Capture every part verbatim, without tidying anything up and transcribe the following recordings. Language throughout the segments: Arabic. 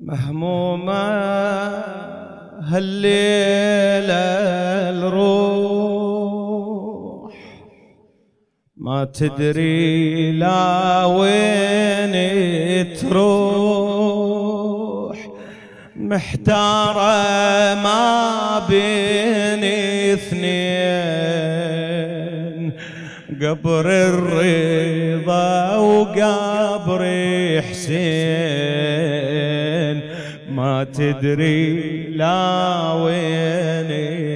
مهمومة هالليلة الروح، ما تدري لا وين تروح، محتارة ما بين اثنين، قبر الرضا وقبر حسين، ما تدري لا وين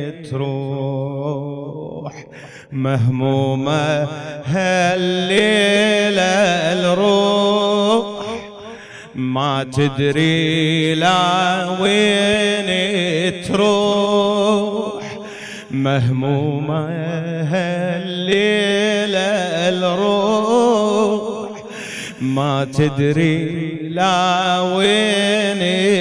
تروح. مهمومة هالليلة الروح، ما تدري لا وين تروح، مهمومة هالليلة الروح، ما تدري لا وين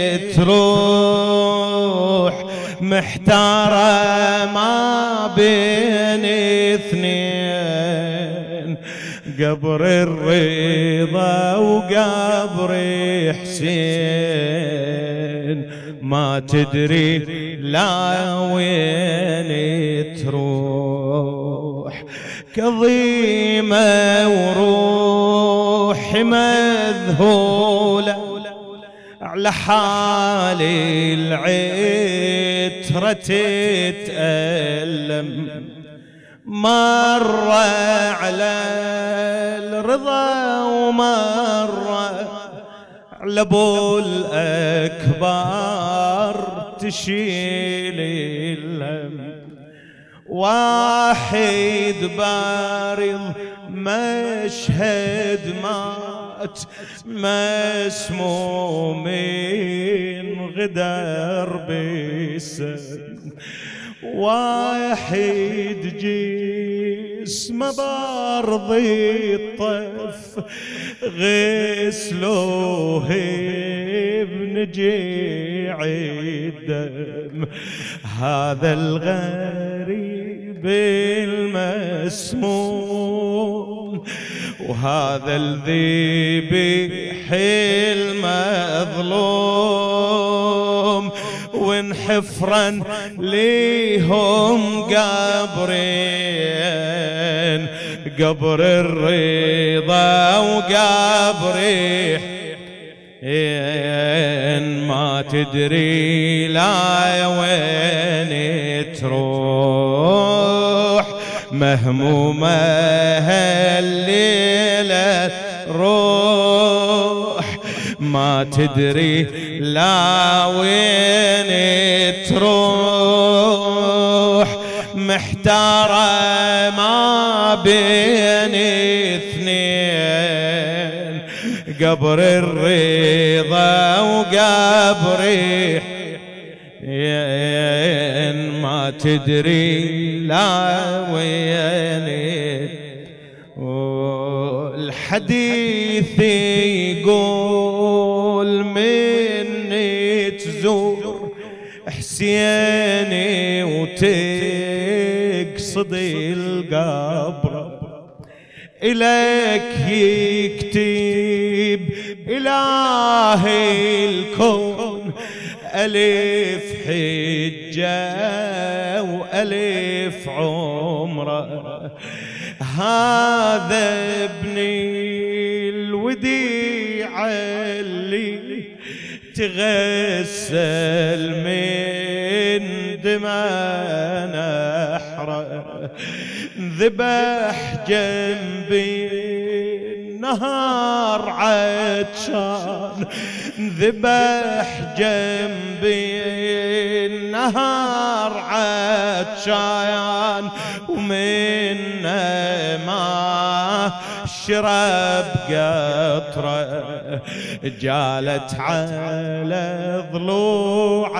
تروح، محتارة ما بين اثنين، قبر الرضا وقبر حسين، ما تدري لا وين تروح. كظيمة وروح مذهولة على حالي العترة تتألم، مرة على الرضا ومرة على ابو الأكبر تشيل الهم، واحد بارض مشهد مات مسموم غدر بالسم، واحد جسم بارض الطف غسلوه بنجيع الدم، هذا الغريب المسموم وهذا الذبيح المظلوم، وانحفرا ليهم قبرين، قبر الرضا وقبر حسين، ما تدري لا وين تروح. مهمومة هالليلة روح، ما تدري لا وين تروح، محتارة ما بين اثنين، قبر الرضا وقبر حسين، ما تدري لا وين. الحديث يقول من تزور حسيني وتقصد القبر، إليك يكتب إلهي الكون ألف حجة وألف عمره، هذا ابني الوديعة اللي تغسل من دماء نحره، ذبح جنبي النهار عطشان، ذبح جنبي النهار عطشان، ومن ما شرب قطرة جالت على ضلوع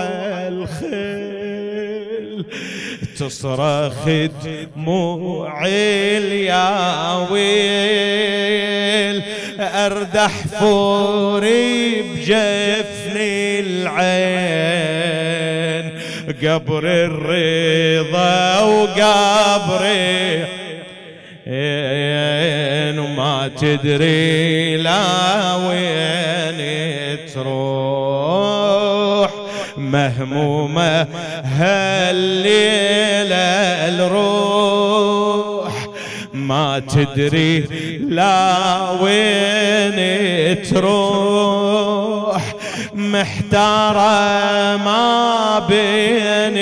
الخيل، تصرخ دموع الياويل، أردح فوري بجفن العين، قبر الرضا وقبر حسين، وما تدري لا وين تروح. الروح مهمومة هالليلة الروح ما تدري لا وين تروح محتارة ما بين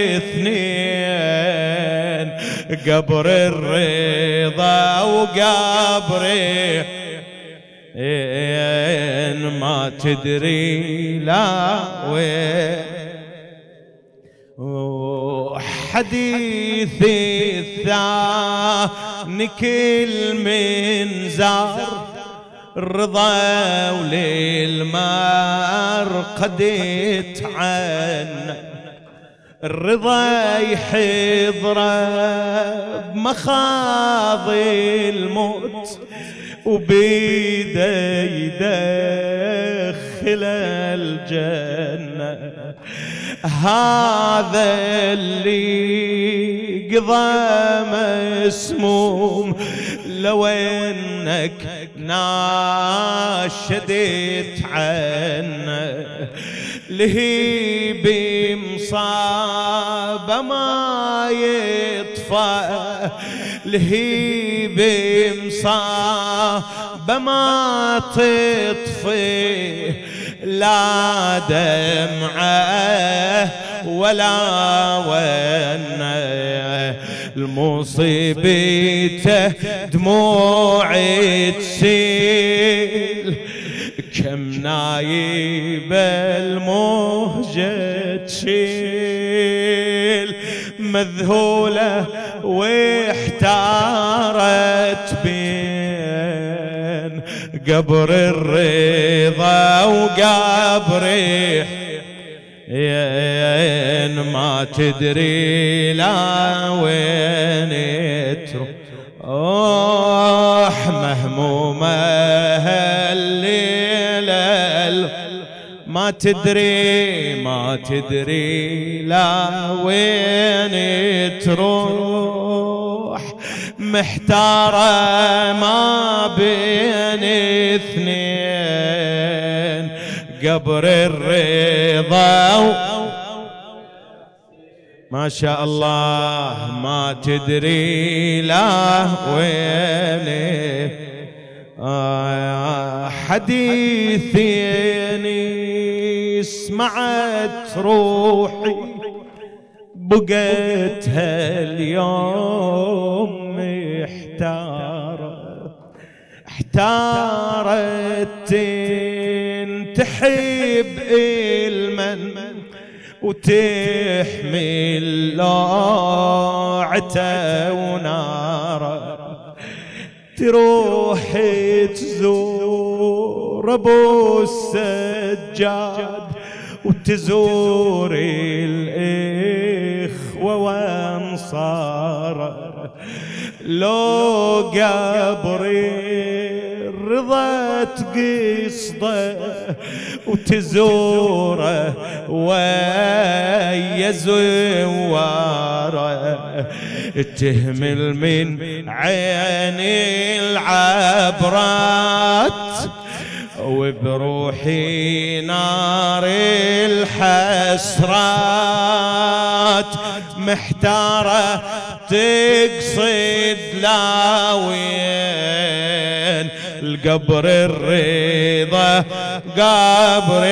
اثنين قبر الرضا وقبري ما تدري لا وين حديثي الثاني كل من زار الرضا وللمرقد عنه الرضا يحضره بمخاض الموت وبيده يدخل الجنة هذا اللي قضى مسموم لو انك ناشدت عنه لهيب مصاب ما يطفى لهيب مصاب ما تطفي لا دمعه ولا ونه المصيبته دموع تسيل كم نايب المهجة تشيل مذهولة واحتارت بين قبر الرضا وقبري ين ما تدري لا وين تروح مهمومة هالليلة ما تدري ما تدري لا وين تروح محتارة ما بين اثنين قبر الرضا ما شاء الله ما تدري لا وين آه حديثيني سمعت روحي بقيت هاليوم محتارة احتارت تحب المن وتحمل لوعته وناره تروح تزور ابو السجاد وتزور الاخوه وانصاره لو قبري الرضا تقصده وتزوره ويا زواره تهمل من عيني العبرات وبروحي نار الحسرات محتارة تقصد لا وين القبر الرضا قبر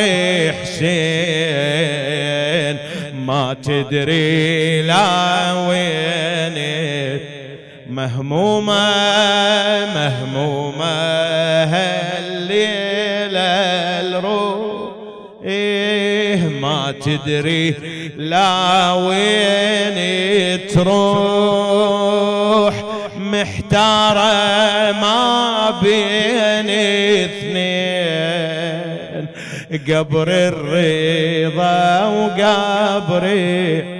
حسين ما تدري لا وين مهمومة مهمومة هالليلة الروح إيه ما تدري لا وين تروح محتارة ما بين اثنين قبر الرضا وقبري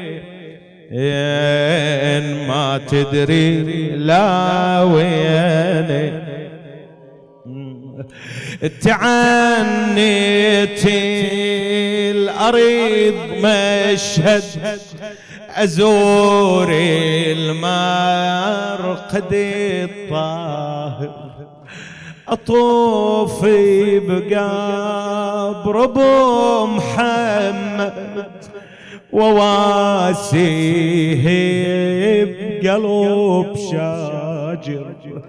ين ما تدري لا وين تعنيت الأرض مشهد أزور المرقد الطاهر أطوف بقبر أبو محمد وواسيه بقلب شاجر،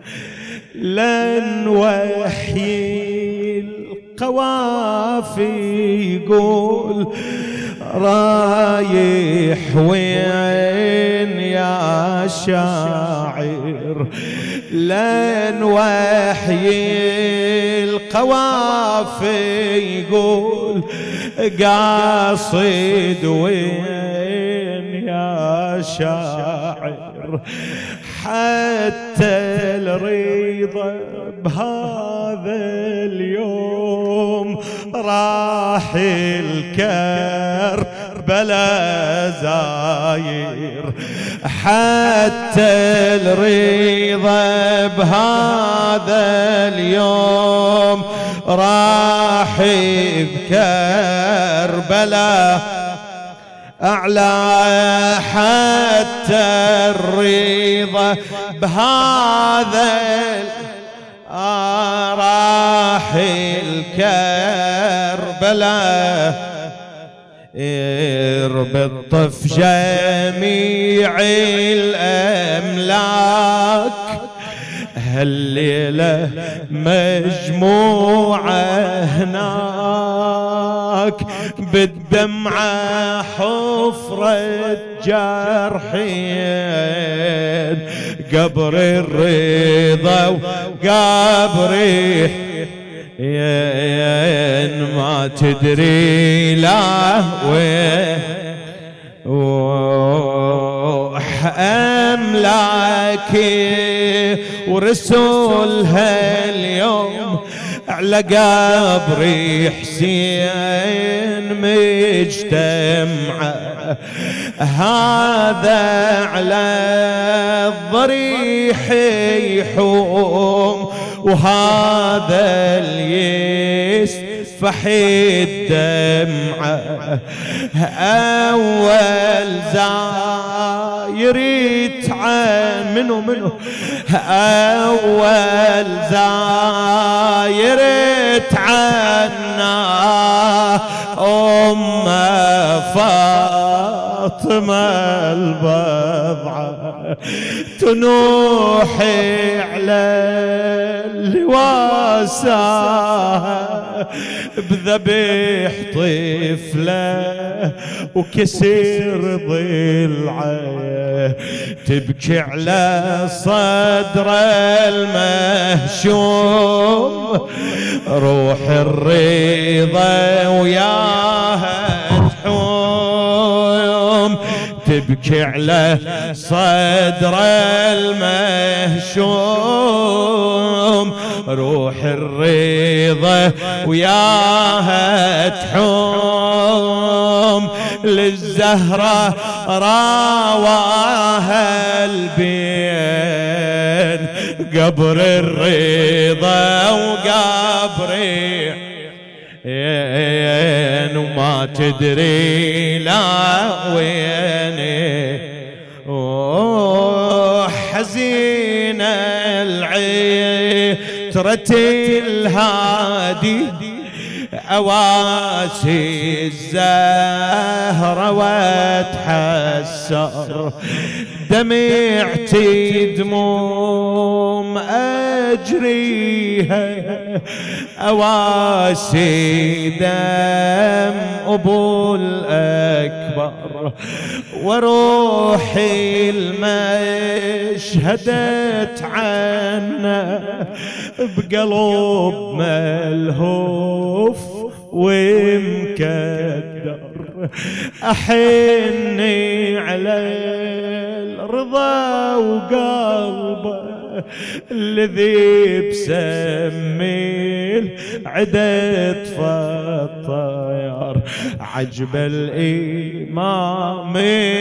لن وحي القوافي يقول رايح وين يا شاعر، لن وحي القوافي يقول قاصد وين يا شاعر، حتى الرضا بهذا اليوم راح الكربلا زاير، حتى الرضا بهذا اليوم راح بكربلا أعلى، حتى الرضا بهذا راح الكربلا، اربط في جميع الأملاك هالليلة مجموعة هناك، بالدمعة حفرة جرحين، قبر الرضا وقبري ين ما تدري لا وين أملاكي ورسولها اليوم على قبري حسين مجتمعة، هذا على الضريح يحوم وهذا اليس فحيد دمعة، أول زاير يتعن منو منو أول زاير يتعنى أم فاطمة البضعة، تنوحي على اللواسة بذبيح طفلة وكسر ضلعه، تبكي على صدر المهشوم روح الرضا وياها تحوم، تبكي على صدر المهشوم روح الرضا وياها تحوم، للزهرة راواها البين قبر الرضا وقبري ين وما تدري لا ويني، حزينة العترة الهادي أواسي الزهرة واتحسر، دمعتي دموم أجريها أواسي دم أبو الأكبر، وروحي المشهدت عنا بقلب ملهوف ومكدر، أحني على الرضا وقلبه الذي بسميل عدد فالطيار، عجب الإمام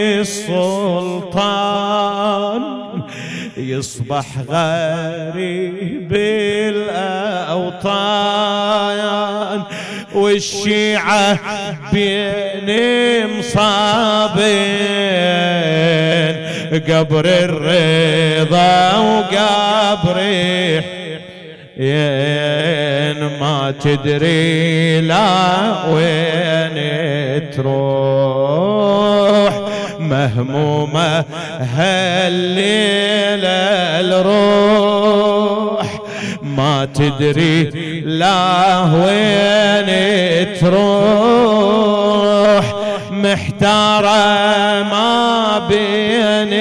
السلطان يصبح غريب الأوطان، والشيعة بين مصابين قبر الرضا وقبري ين ما تدري لا وين تروح مهمومة هالليلة الروح ما تدري لا وين تروح محتارة ما بين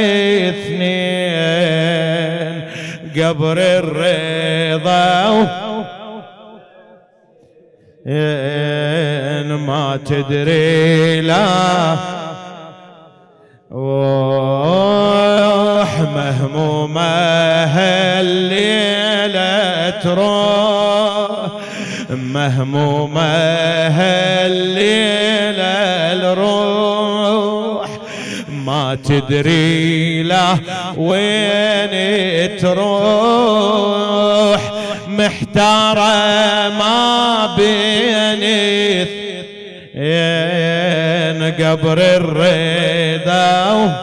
اثنين قبر الرضا إن ما تدري لا روح مهمومة هالليلة تروح مهمومة هالليلة الروح ما تدري لا وين تروح محتارة ما بين ين قبر الرضا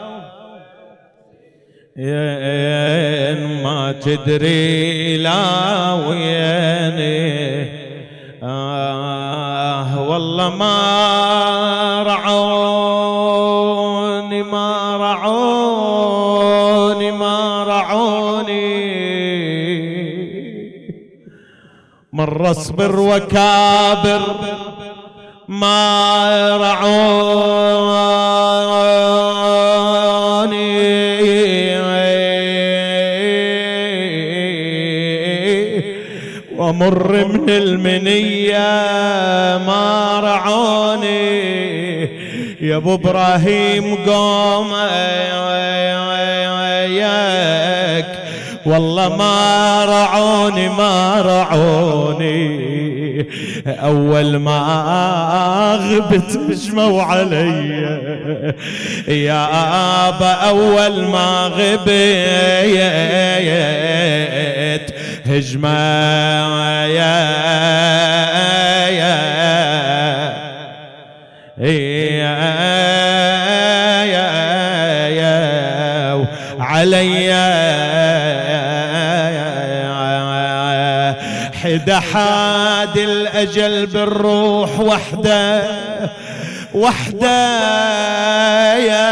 ين ما تدري لا وين آه والله ما رعوني ما رعوني ما رعوني مر اصبر وكابر ما رعوني ومر من المنية ما رعوني يا ابو ابراهيم قوم وياك والله ما رعوني ما رعوني أول ما غبت هجموا علي يا أبا أول ما غبت هجمة يا يا يا يا علي حدا حاد الأجل بالروح وحده وحده يا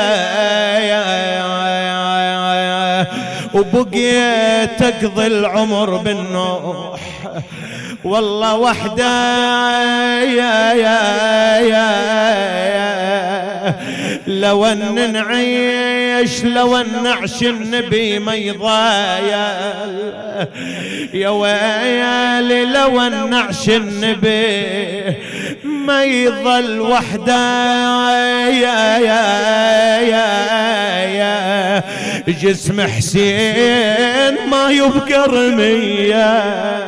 يا وبقيت أقضي العمر بالنوح والله وحده يا يا يا لو ان نعيش لو ان نعش النبي ما يضايل يا ويلي لو ان نعش النبي ما يظل وحده يا يا يا يا جسم حسين ما يبقى رمية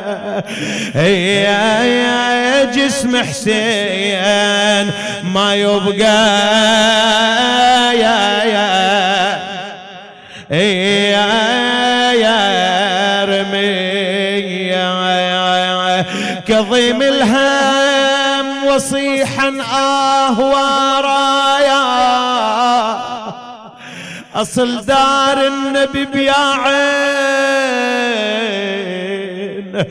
يا يا جسم حسين ما يبقى يا يا يا يا رمية كظيم الهم وصيحا آه ورايا أصل دار النبي بياعين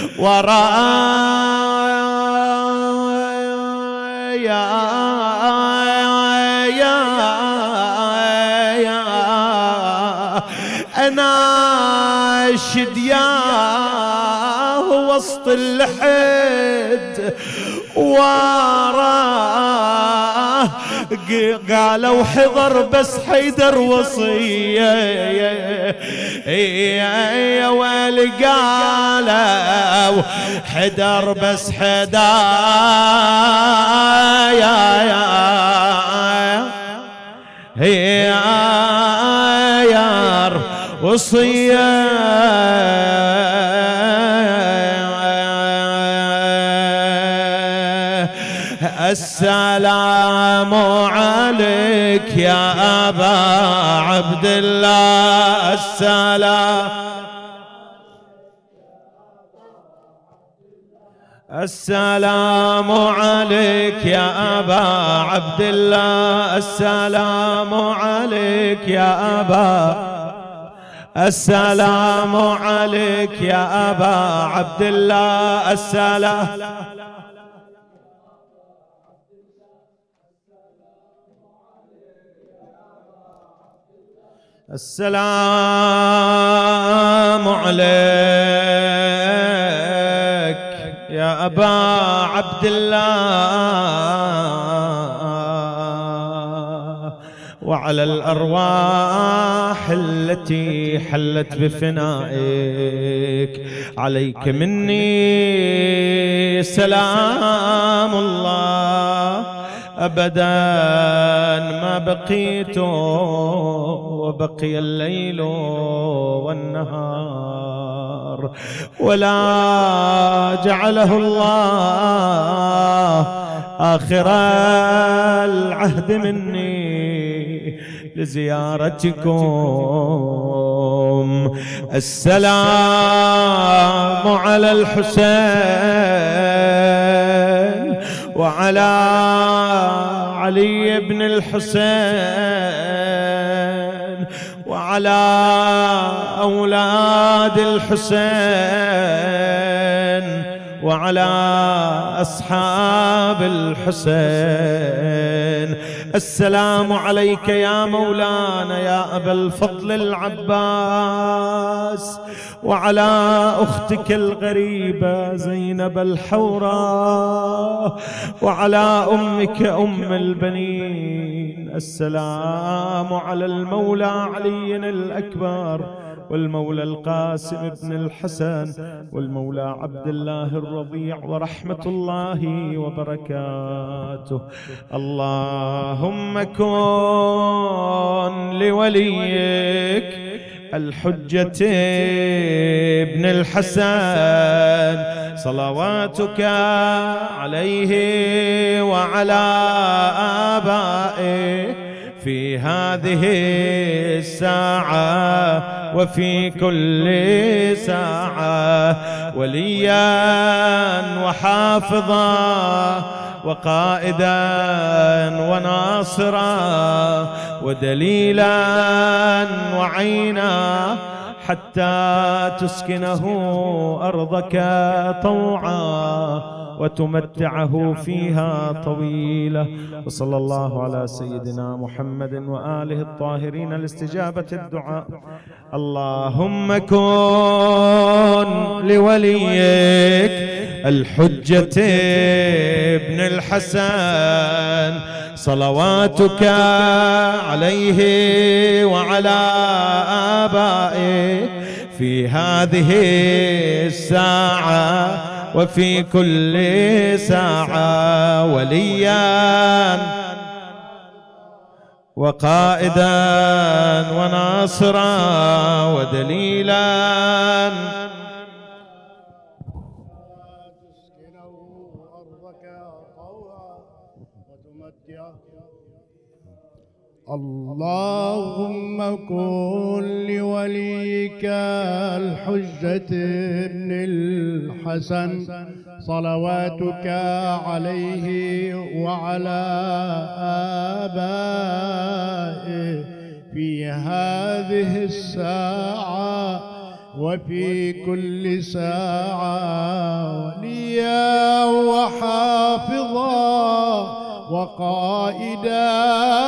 ورايا أناشد ياه وسط اللحد وراه قالوا حضر بس حيدر وصية يا ويلي قالوا حدر بس حدر يا يا يا وصية السلام عليك يا أبا عبد الله السلام السلام عليك يا أبا عبد الله السلام عليك يا أبا السلام عليك يا أبا عبد الله السلام السلام عليك يا أبا عبد الله وعلى الأرواح التي حلت بفنائك عليك مني سلام الله أبدا ما بقيت وبقي الليل والنهار ولا جعله الله آخر العهد مني لزيارتكم. السلام على الحسين وعلى علي بن الحسين وعلى أولاد الحسين وعلى أصحاب الحسين. السلام عليك يا مولانا يا أبا الفضل العباس وعلى أختك الغريبة زينب الحوراء وعلى أمك أم البنين. السلام على المولى علي الأكبر والمولى القاسم بن الحسن والمولى عبد الله الرضيع ورحمة الله وبركاته. اللهم كن لوليك الحجة ابن الحسن صلواتك عليه وعلى آبائه في هذه الساعة وفي كل ساعة وليا وحافظا وقائدا وناصرا ودليلا وعينا حتى تسكنه أرضك طوعا وتمتعه فيها طويلة. وصلى الله على سيدنا محمد وآله الطاهرين لاستجابة الدعاء. اللهم كن لوليك الحجة ابن الحسن صلواتك عليه وعلى آبائه في هذه الساعة وفي كل ساعة وليا وقائدا وناصرا ودليلا اللهم كن لوليك الحجة ابن الحسن صلواتك عليه وعلى آبائه في هذه الساعة وفي كل ساعة وليا وحافظا وقائدا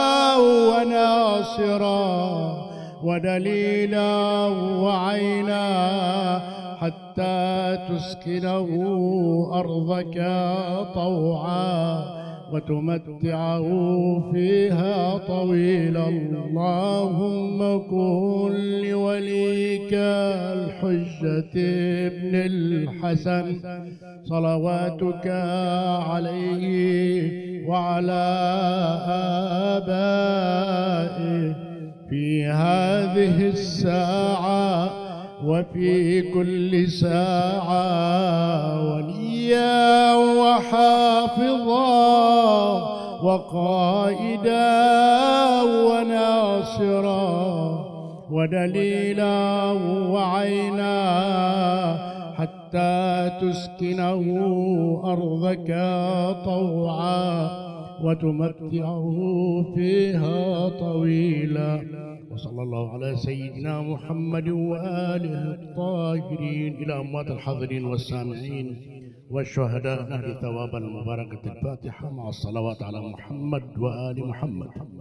وناصرا ودليلا وعينا حتى تسكنه أرضك طوعا وتمتعه فيها طويلا. اللهم كن لوليك الحجة ابن الحسن صلواتك عليه وعلى آبائه في هذه الساعة وفي كل ساعة وليا وحافظا وقائدا وناصرا ودليلا وعينا حتى تسكنه أرضك طوعا وتمتعه فيها طويلا. وصلى الله على سيدنا محمد وآله الطاهرين. إلى أموات الحاضرين والسامعين والشهداء نهدي ثواب المباركة الفاتحة مع الصلوات على محمد وآل محمد.